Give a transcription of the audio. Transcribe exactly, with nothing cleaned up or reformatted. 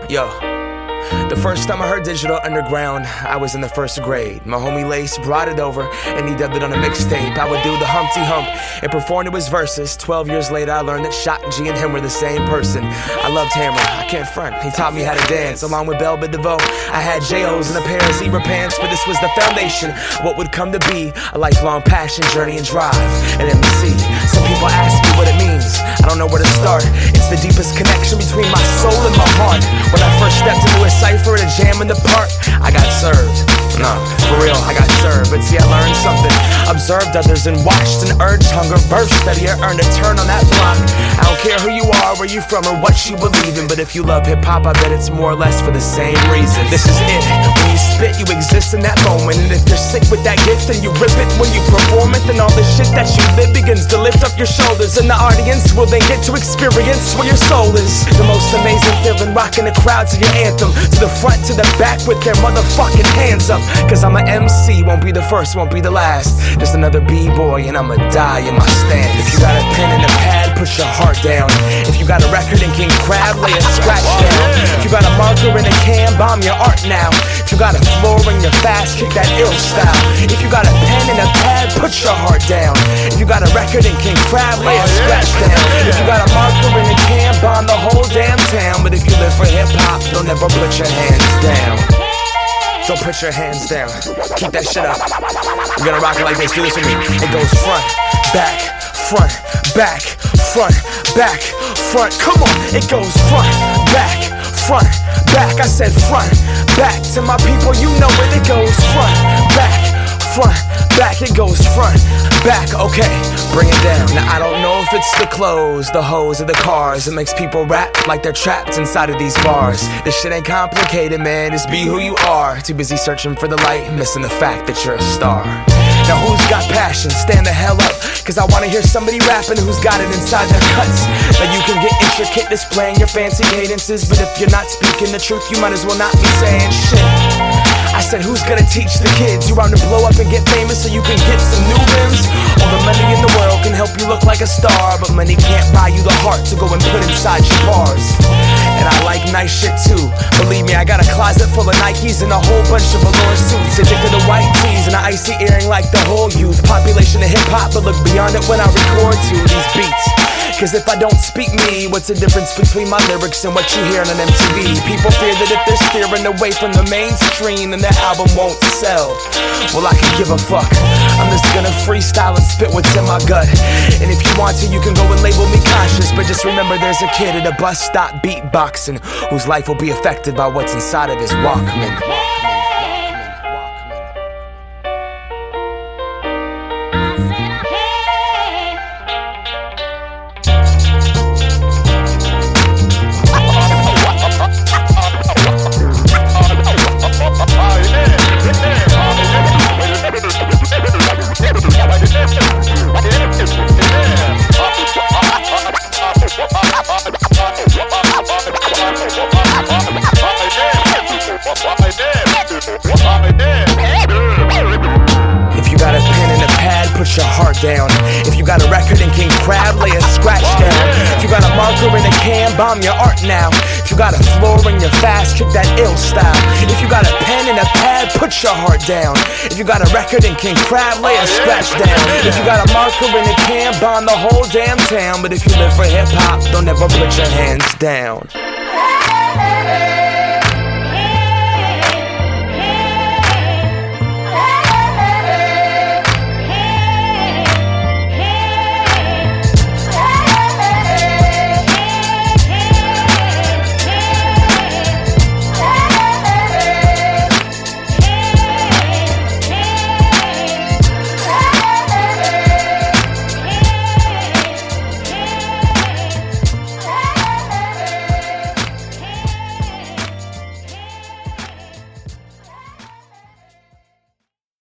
Yo. The first time I heard Digital Underground, I was in the first grade. My homie Lace brought it over, and he dubbed it on a mixtape. I would do the Humpty Hump and perform to his verses. Twelve years later, I learned that Shock G and him were the same person. I loved Hammer, I can't front. He taught me how to dance, along with Bell Biv DeVoe. I had J O's and a pair of zebra pants, but this was the foundation. What would come to be a lifelong passion, journey, and drive. And M C, some people ask me what it means. I don't know where to start. It's the deepest connection between my soul and my heart. When I first stepped into a cypher at a jam in the park, I got served. No, for real, I got served. But see, I learned something. Observed others and watched an urge, hunger, burst, steadier, earned a turn on that block. I don't care who you are, where you from, or what you believe in, but if you love hip-hop, I bet it's more or less for the same reason. This is it. When you spit, you exist in that moment. And if you're sick with that gift, then you rip it when you perform it. Then all the shit that you live begins to lift up your shoulders. And the audience will then get to experience where your soul is. The most amazing feeling, rocking the crowd to your anthem. To the front, to the back with their motherfucking hands up. Cause I'm a M C, won't be the first, won't be the last. Just another B-boy and I'ma die in my stand. If you got a pen and a pad, put your heart down. If you got a record and King Crab, lay a scratch down. If you got a marker and a can, bomb your art now. If you got a floor and you're fast, kick that ill style. If you got a pen and a pad, put your heart down. If you got a record and King Crab, lay a scratch down. If you got a marker and a can, bomb the whole damn town. But if you live for hip-hop, don't ever put your hands down. Don't put your hands down. Keep that shit up. We're gonna rock it like this. Do this with me. It goes front, back, front, back, front, back, front. Come on. It goes front, back, front, back. I said front, back. To my people, you know it. It goes front, back, front, back. It goes front, back. Okay, bring it down. Now I don't know if it's the clothes, the hoes, or the cars. It makes people rap like they're trapped inside of these bars. This shit ain't complicated, man. Just be who you are. Too busy searching for the light, missing the fact that you're a star. Now who's got passion? Stand the hell up. Cause I wanna hear somebody rapping who's got it inside their cuts. Now you can get intricate displaying your fancy cadences, but if you're not speaking the truth, you might as well not be saying shit. I said, who's gonna teach the kids? You want to blow up and get famous so you can get some new rims? All the money in the world can help you look like a star, but money can't buy you the heart to go and put inside your bars. And I like nice shit too. Believe me, I got a closet full of Nikes and a whole bunch of velour suits. Addicted to white tees and an icy earring like the whole youth population of hip-hop, but look beyond it when I record to these beats. Cause if I don't speak me, what's the difference between my lyrics and what you hear on M T V? People fear that if they're steering away from the mainstream, then their album won't sell. Well, I can give a fuck. I'm just gonna freestyle and spit what's in my gut. And if you want to, you can go and label me conscious, but just remember there's a kid at a bus stop beatboxing whose life will be affected by what's inside of his Walkman. If you got a pen and a pad, put your heart down. If you got a record and King Crab, lay a scratch down. If you got a marker and a can, bomb your art now. If you got a floor and you're fast, kick that ill style. If you got a pen and a pad, put your heart down. If you got a record and King Crab, lay a scratch down. If you got a marker and a can, bomb the whole damn town. But if you live for hip-hop, don't ever put your hands down.